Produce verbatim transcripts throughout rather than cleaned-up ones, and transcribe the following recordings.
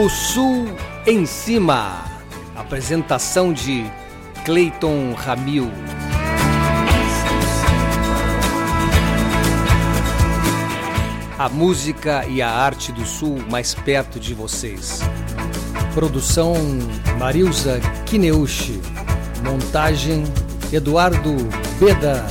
O Sul em Cima. Apresentação de Cleiton Ramil. A música e a arte do Sul mais perto de vocês. Produção Marilza Kineuchi. Montagem Eduardo Beda.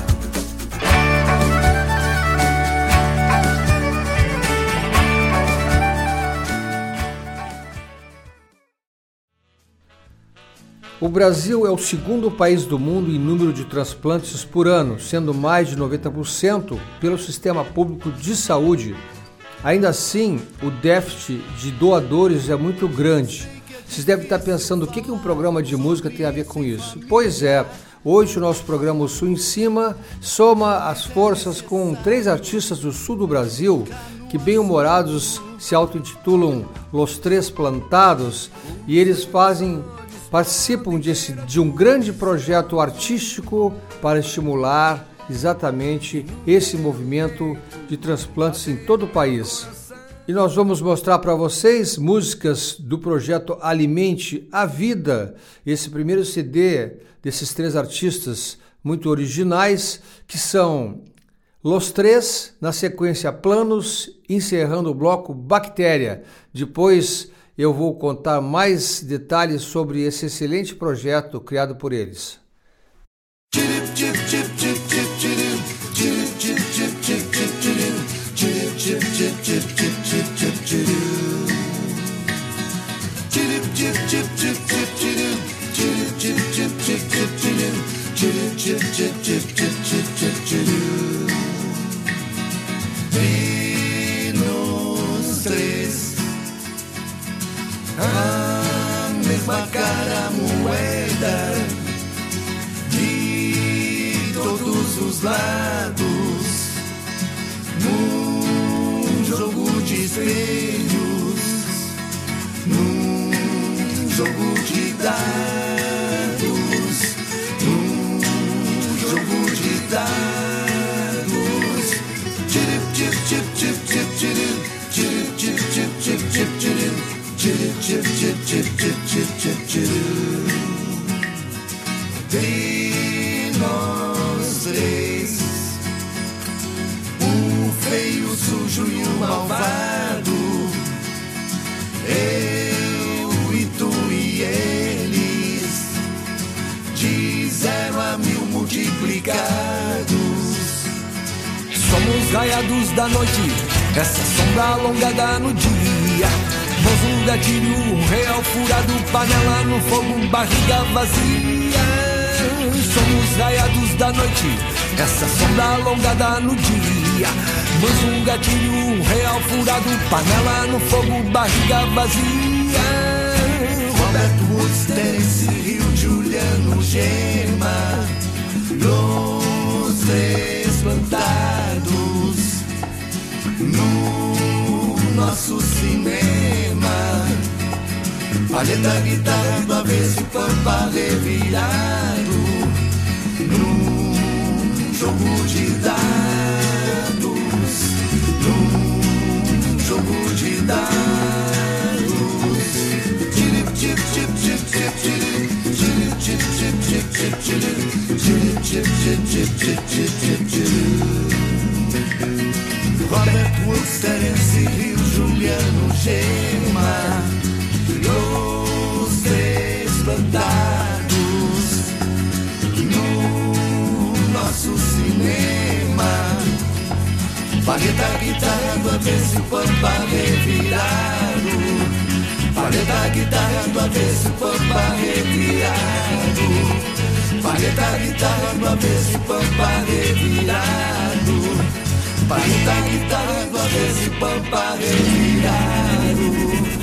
O Brasil é o segundo país do mundo em número de transplantes por ano, sendo mais de noventa por cento pelo sistema público de saúde. Ainda assim, o déficit de doadores é muito grande. Vocês devem estar pensando o que um programa de música tem a ver com isso. Pois é, hoje o nosso programa O Sul em Cima soma as forças com três artistas do sul do Brasil que, bem-humorados, se auto-intitulam Los Três Plantados, e eles fazem... participam desse, de um grande projeto artístico para estimular exatamente esse movimento de transplantes em todo o país. E nós vamos mostrar para vocês músicas do projeto Alimente a Vida, esse primeiro C D desses três artistas muito originais, que são Los Três, na sequência Planos, encerrando o bloco Bactéria. Depois eu vou contar mais detalhes sobre esse excelente projeto criado por eles. A mesma cara moeda de todos os lados, num jogo de espelhos, num jogo de dados, num jogo de dados. Chip chip chip chip chip chip chip chip chip chip chip. Chip, chip, chip, chip, chip, chip, chip, chip. De nós três, um feio, sujo e um malvado, eu e tu e eles, de zero a mil multiplicados. Somos raiados da noite, essa sombra alongada no dia. Mãos um gatilho, um real furado, panela no fogo, barriga vazia. Somos raiados da noite, essa sombra alongada no dia. Mãos um gatilho, um real furado, panela no fogo, barriga vazia. Roberto Woods, Terence Hill, Juliano Gema, Los Três Plantados no nosso cinema. Palheta, guitarra, do avesso, pampa revirado, num jogo de dados, num jogo de dados. Chip, chip, chip, chip, chip, chip, chip, chip, chip, chip, chip, chip, chip, chip, chip, chip. Robert Woods, Terence Hill, Juliano Gema, Los Três Plantados no nosso cinema. Palheta, guitarra, do avesso, pampa revirado. Palheta, guitarra, do avesso, pampa revirado. Palheta, guitarra, do avesso, pampa revirado. Palheta, guitarra, do avesso, pampa revirado.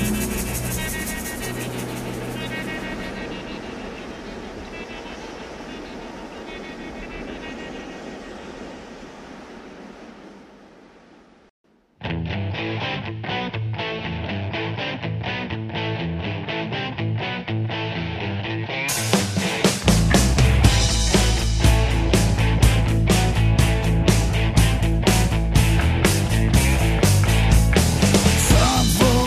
Só vou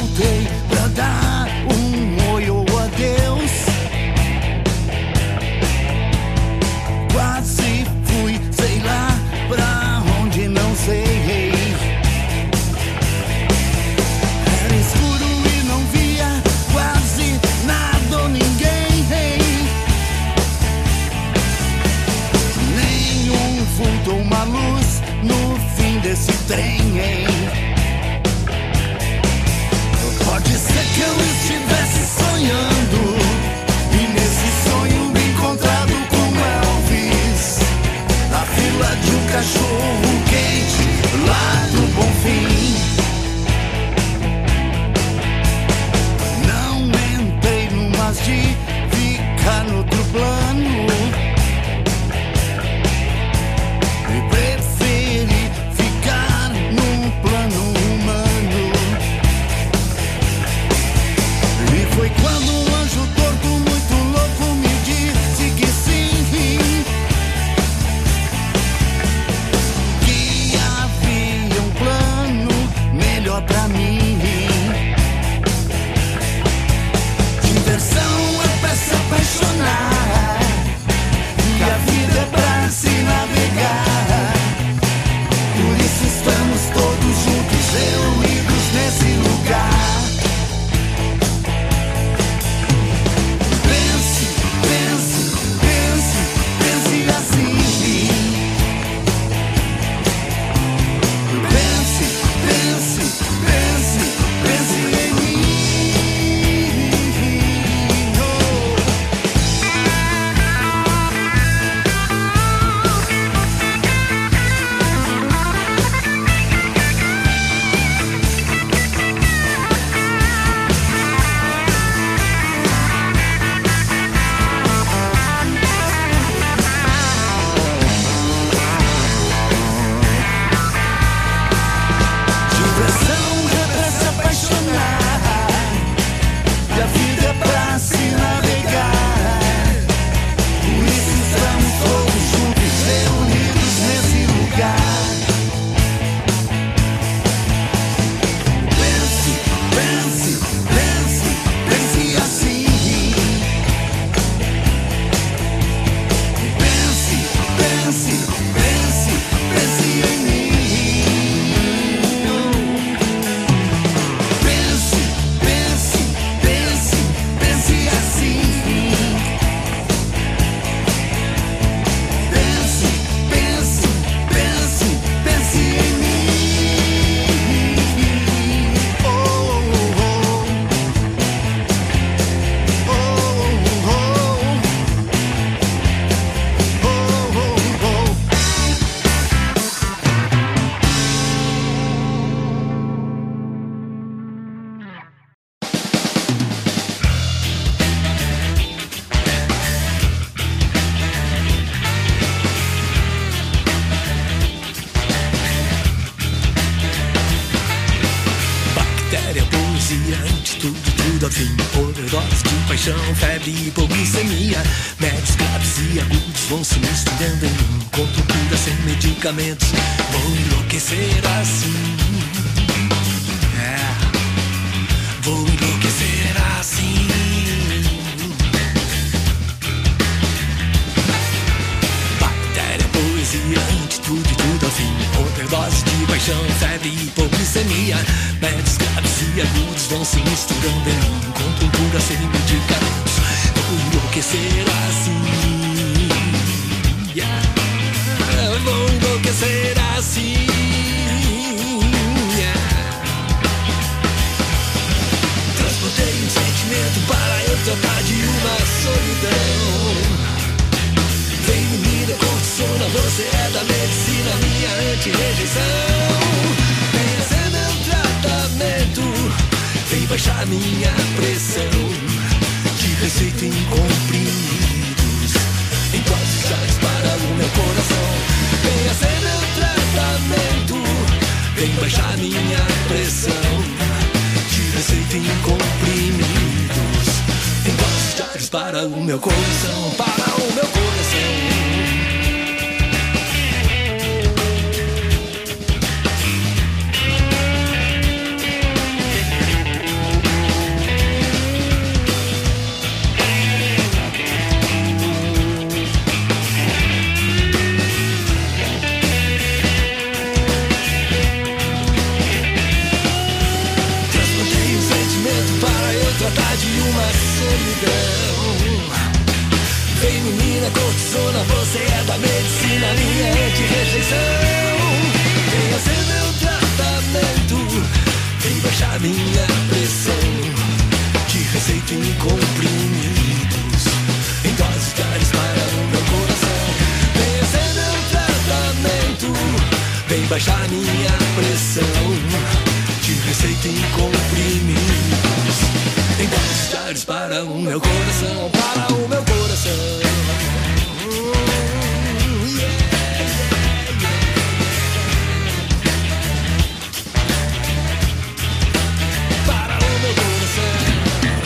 tudo ao fim. Overdose de paixão, febre, hipoglicemia, médios graves e agudos vão se misturando em mim. Encontro cura sem medicamentos, vou enlouquecer assim. É, vou enlouquecer assim. Bactéria, poesia, antitude, tudo ao fim. Overdose de paixão, febre, hipoglicemia, médios graves e agudos vão se misturando em mim. Encontro cura sem medicamentos, vou enlouquecer assim. Yeah. Vou enlouquecer assim. Yeah. Transportei um sentimento para eu tratar de uma solidão. Vem menina, cortisona, você é da medicina, minha anti-rejeição. Venha ser meu tratamento, vem baixar minha pressão. De receita em comprimidos, em doses chaves para o meu coração. Venha ser meu tratamento, vem baixar minha pressão. De receita em comprimidos, em doses chaves para o meu coração, para o meu coração. Tratar de uma solidão. Vem menina, cortisona, você é da medicina, minha anti-rejeição. Venha ser meu tratamento, vem baixar minha pressão. De receita em comprimidos, em doses diárias para o meu coração. Venha ser meu tratamento, vem baixar minha pressão. De receita em comprimidos, em doses diárias para o meu coração, para o meu coração. Uh, yeah, yeah, yeah. Para o meu coração.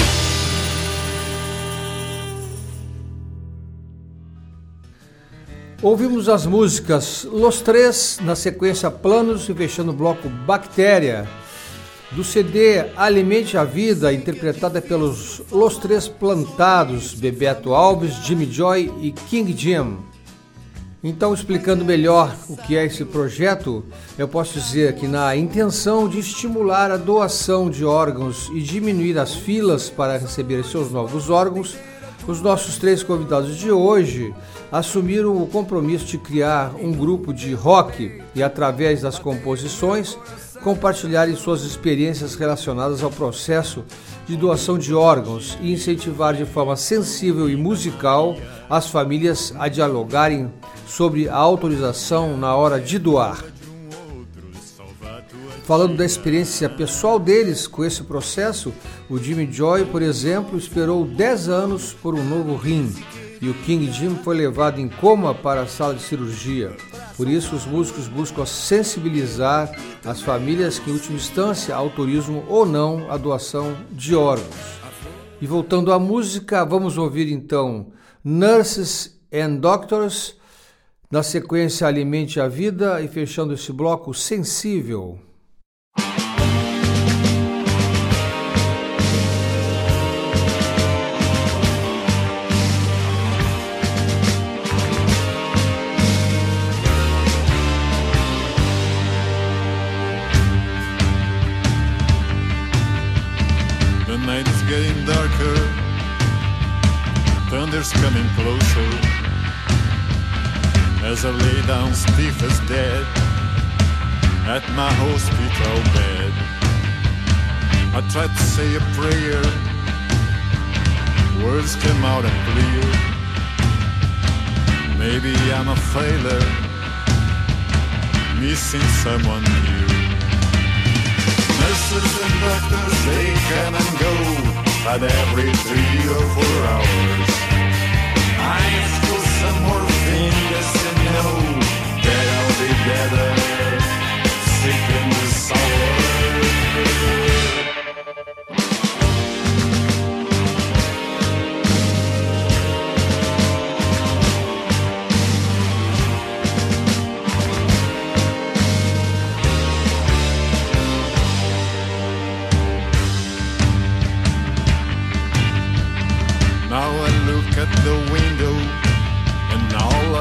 Ouvimos as músicas Los Tres, na sequência Planos e fechando o bloco Bactéria, do C D Alimente a Vida, interpretada pelos Los Tres Plantados, Bebeto Alves, Jimmy Joy e King Jim. Então, explicando melhor o que é esse projeto, eu posso dizer que na intenção de estimular a doação de órgãos e diminuir as filas para receber seus novos órgãos, os nossos três convidados de hoje assumiram o compromisso de criar um grupo de rock e, através das composições, compartilharem suas experiências relacionadas ao processo de doação de órgãos e incentivar de forma sensível e musical as famílias a dialogarem sobre a autorização na hora de doar. Falando da experiência pessoal deles com esse processo, o Jimmy Joy, por exemplo, esperou dez anos por um novo rim e o King Jim foi levado em coma para a sala de cirurgia. Por isso, os músicos buscam sensibilizar as famílias que, em última instância, autorizam ou não a doação de órgãos. E voltando à música, vamos ouvir então Nurses and Doctors, na sequência Alimente a Vida e fechando esse bloco Sensível. Getting darker, thunder's coming closer. As I lay down stiff as dead at my hospital bed, I tried to say a prayer, words came out unclear. Maybe I'm a failure, missing someone new. Nurses and doctors, they come and go, but every three or four hours I ask for some morphine just to know that I'll be better, sick and sour.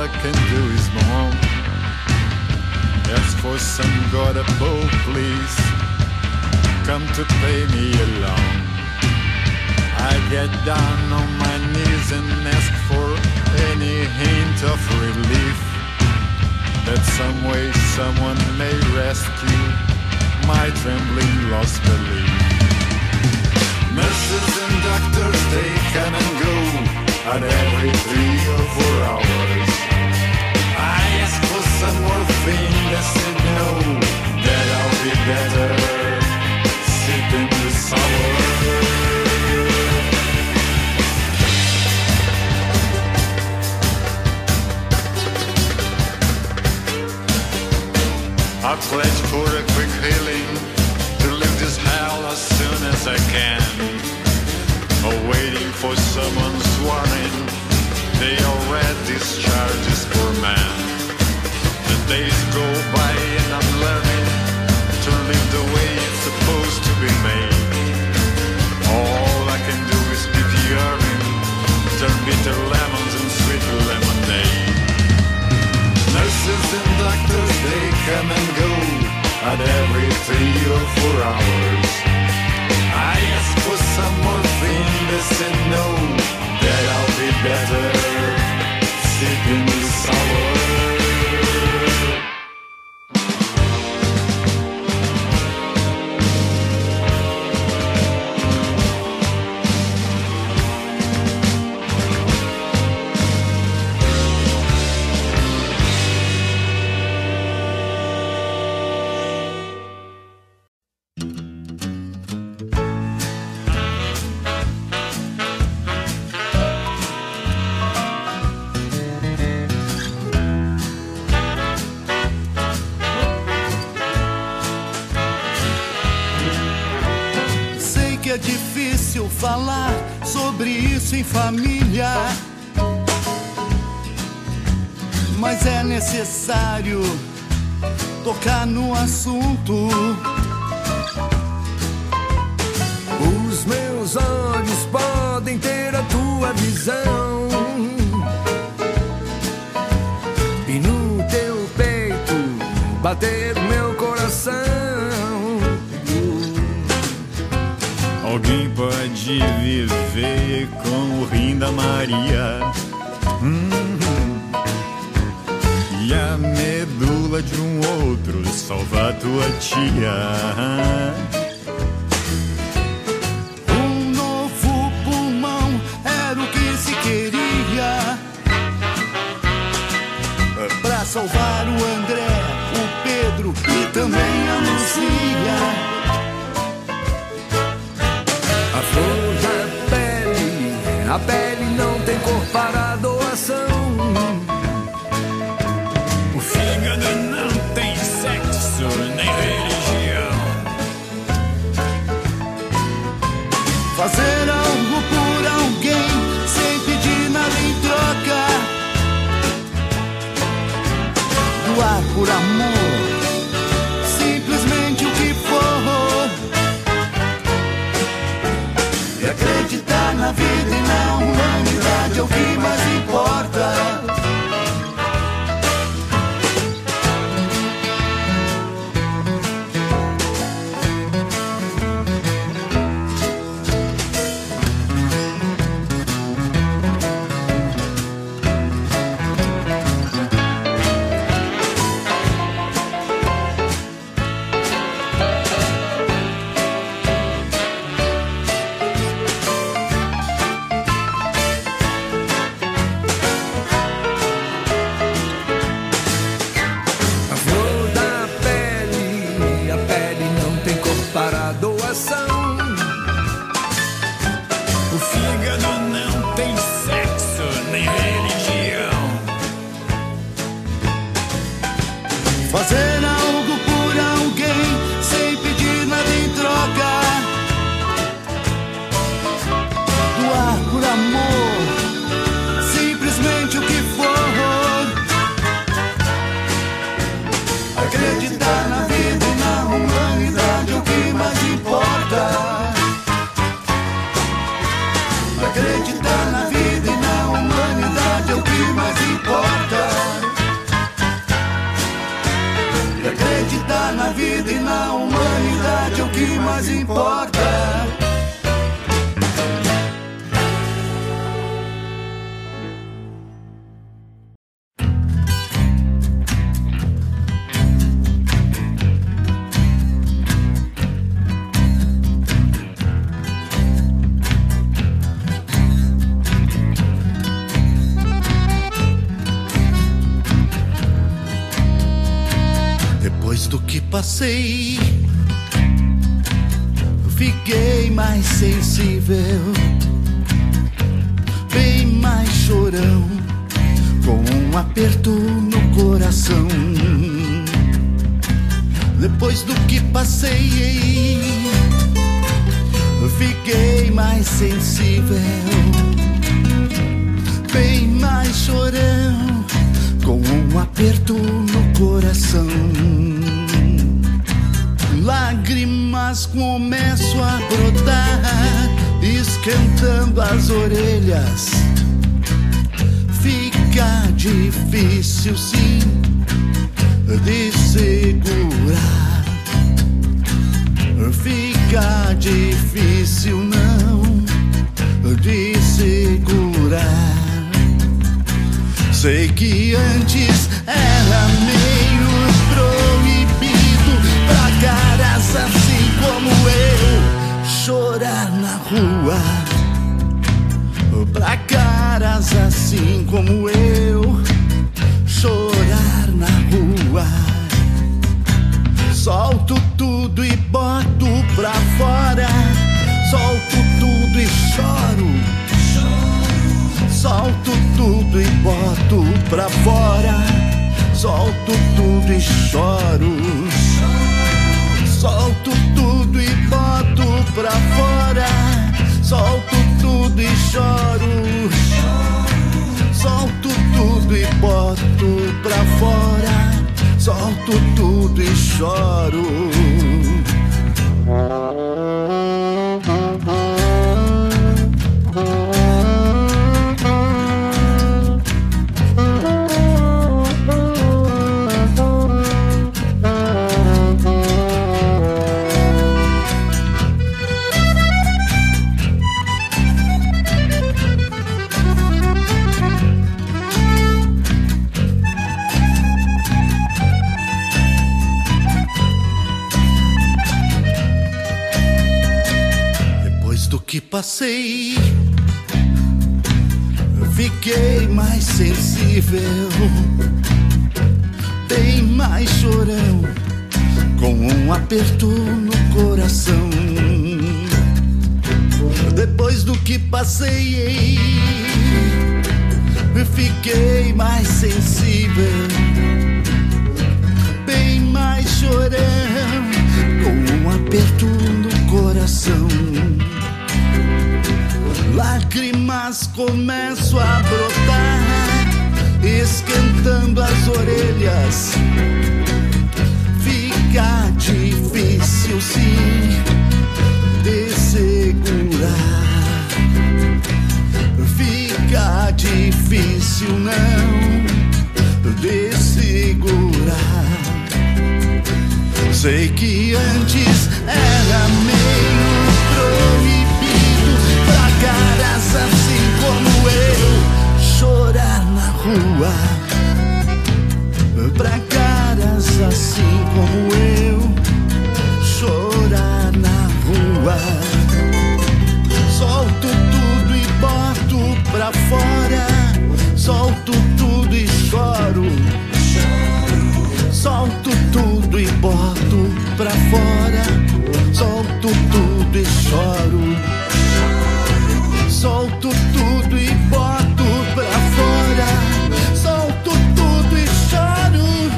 I can do is moan. Ask for some God above, please. Come to pay me alone. I get down on my knees and ask for any hint of relief, that some way someone may rescue my trembling lost belief. Nurses and doctors, they come and go at every three or four hours. I ask for some morphine, they said no, that I'll be better sipping the sour. I pledge for a quick healing, to leave this hell as soon as I can. Awaiting for someone's warning, they already discharge this poor man. The days go by and I'm learning to live the way it's supposed to be made. All I can do is keep yearning, turn bitter lemons and sweet lemonade. Nurses and doctors, they come and go at every three or four hours. I ask for some morphine, they said no, that I'll be better sipping the sour. É difícil falar sobre isso em família, mas é necessário tocar no assunto. Os meus olhos podem ter a tua visão, e no teu peito bater o meu coração. Alguém pode viver com o rim da Maria, hum, e a medula de um outro salvar tua tia. Um novo pulmão era o que se queria, pra salvar o André, o Pedro e também a Lucia. A flor da pele, a pele não tem cor para a doação. O fígado não tem sexo nem religião. Fazer algo por alguém sem pedir nada em troca. Doar por amor, simplesmente o que for. E acreditar na vida e na humanidade é o que mais importa. Fazer algo por alguém sem pedir nada em troca. Doar por amor, simplesmente o que for. Acreditar na vida e na humanidade é o que mais importa. Acreditar na vida e na humanidade é o que mais importa. passei, fiquei mais sensível, bem mais chorão, com um aperto no coração. Depois do que passei, fiquei mais sensível, bem mais chorão, com um aperto no coração. Lágrimas começam a brotar, esquentando as orelhas. Fica difícil sim de segurar, fica difícil não de segurar. Sei que antes era meio proibido pra caras assim como eu chorar na rua, pra caras assim como eu chorar na rua. Solto tudo e boto pra fora, solto tudo e choro, solto tudo e boto pra fora, solto tudo e choro, solto tudo e boto pra fora, solto tudo e choro, solto tudo e boto pra fora, solto tudo e choro. Que passei, fiquei mais sensível, bem mais chorão, com um aperto no coração. Depois do que passei, fiquei mais sensível, bem mais chorão, com um aperto no coração. Lágrimas começam a brotar, esquentando as orelhas. Fica difícil sim de segurar, fica difícil não de segurar. Sei que antes era meio proibido pra caras assim como eu chorar na rua, pra caras assim como eu chorar na rua. Solto tudo e boto pra fora, solto tudo e choro, solto tudo e boto pra fora, solto tudo e choro, solto tudo e boto pra fora, solto tudo e choro,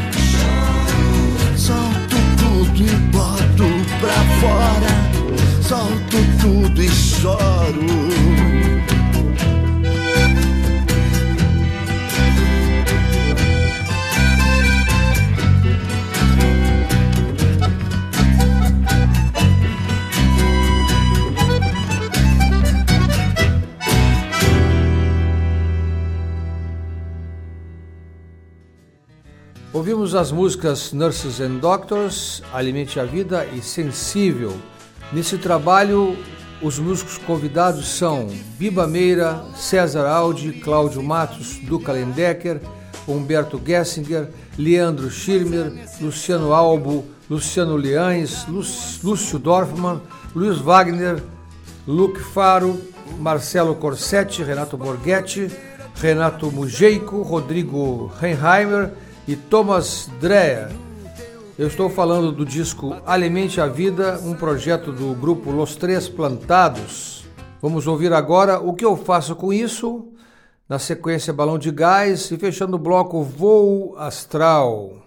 solto tudo e boto pra fora, solto tudo e choro. Ouvimos as músicas Nurses and Doctors, Alimente a Vida e Sensível. Nesse trabalho, os músicos convidados são Biba Meira, César Aldi, Cláudio Matos, Duca Lendecker, Humberto Gessinger, Leandro Schirmer, Luciano Albo, Luciano Leães, Lúcio Dorfman, Luiz Wagner, Luke Faro, Marcelo Corsetti, Renato Borghetti, Renato Mujeico, Rodrigo Reinheimer e Thomas Dreher. Eu estou falando do disco Alimente a Vida, um projeto do grupo Los Tres Plantados. Vamos ouvir agora O Que Eu Faço Com Isso, na sequência Balão de Gás e fechando o bloco Voo Astral.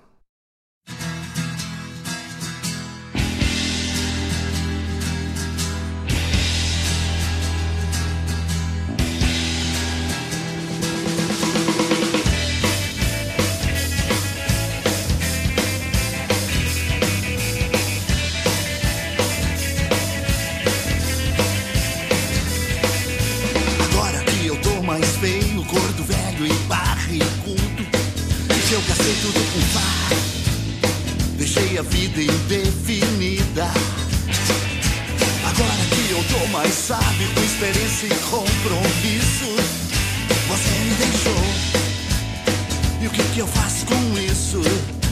Eu gastei tudo com farra, deixei a vida indefinida. Agora que eu tô mais sábio, com experiência e compromisso, você me deixou. E o que que eu faço com isso?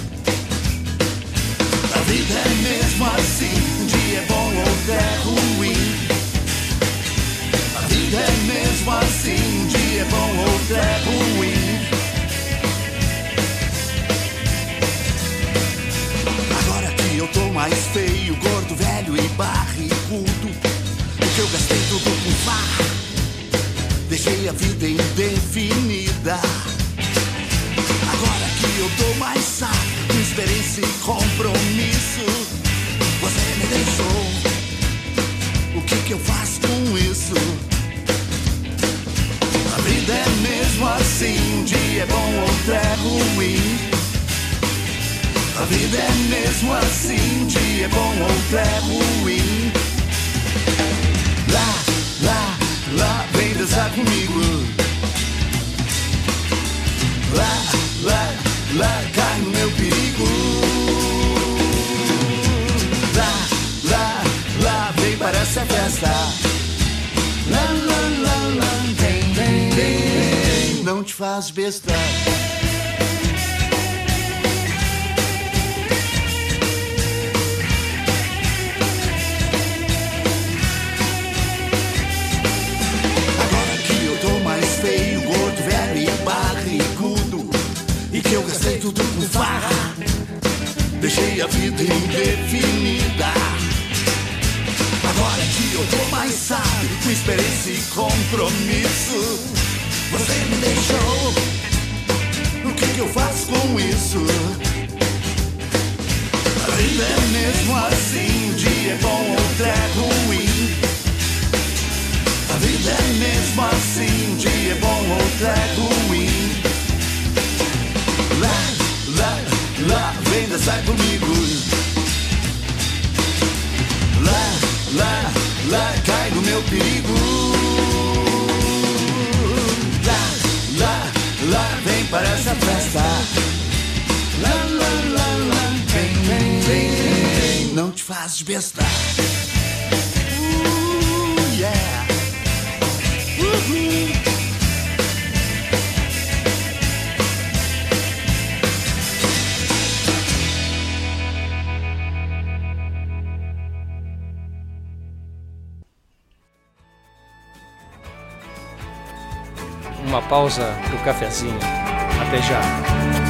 A vida é mesmo assim, um dia é bom, outro é ruim. A vida é mesmo assim, um dia é bom, outro é ruim. Eu tô mais feio, gordo, velho e barrigudo, porque eu gastei tudo com farra, deixei a vida indefinida. Agora que eu tô mais sábio, com experiência e compromisso, você me deixou. O que que eu faço com isso? A vida é mesmo assim, um dia é bom, outro é ruim. A vida é mesmo assim, um dia é bom, outro é ruim. Lá, lá, lá, vem dançar comigo. Lá, lá, lá, cai no meu perigo. Lá, lá, lá, vem para essa festa. Lá, lá, lá, lá, vem, vem, vem, não te faz besta. Que eu gastei tudo com farra, deixei a vida indefinida. Agora que eu tô mais sábio, com experiência e compromisso, você me deixou. O que que eu faço com isso? A vida é mesmo assim, um dia é bom, outro é ruim. A vida é mesmo assim, um dia é bom, outro é ruim. Lá, lá, lá, vem dançar comigo. Lá, lá, lá, cai no meu perigo. Lá, lá, lá, vem para essa festa. Lá, lá, lá, lá, vem, vem, vem, vem, não te fazes besta. Uh, yeah. Uh-huh. Uma pausa pro cafezinho. Até já.